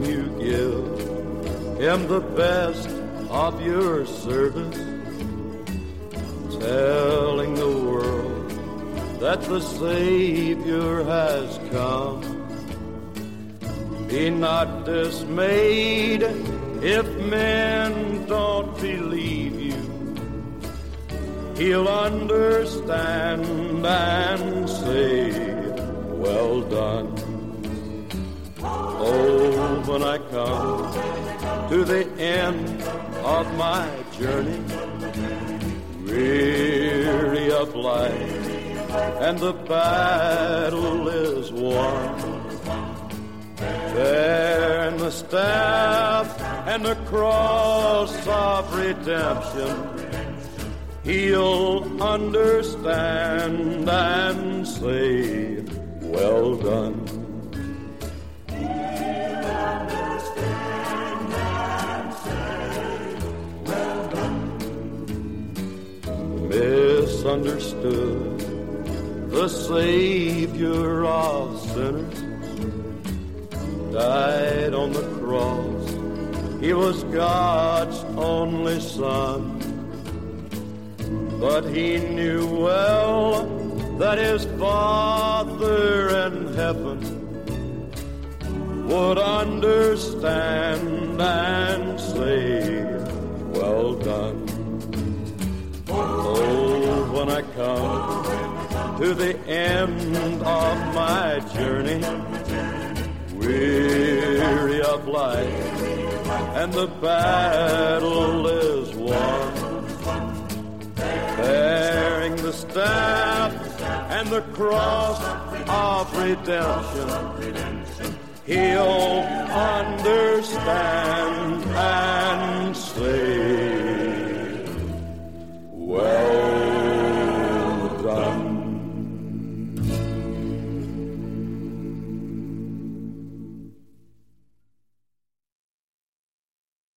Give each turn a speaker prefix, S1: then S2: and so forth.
S1: when you give him the best of your service, telling the world that the Savior has come. Be not dismayed if men don't believe you. He'll understand and say, well done. Oh, when I come to the end of my journey, weary of life, and the battle is won, bearing the staff and the cross of redemption, he'll understand and say, well done. Misunderstood, the Savior of sinners died on the cross. He was God's only Son, but he knew well that his Father in heaven would understand and say, well done. Oh, when I come to the end of my journey, weary of life, and the battle is won, bearing the staff and the cross of redemption, he'll understand and say,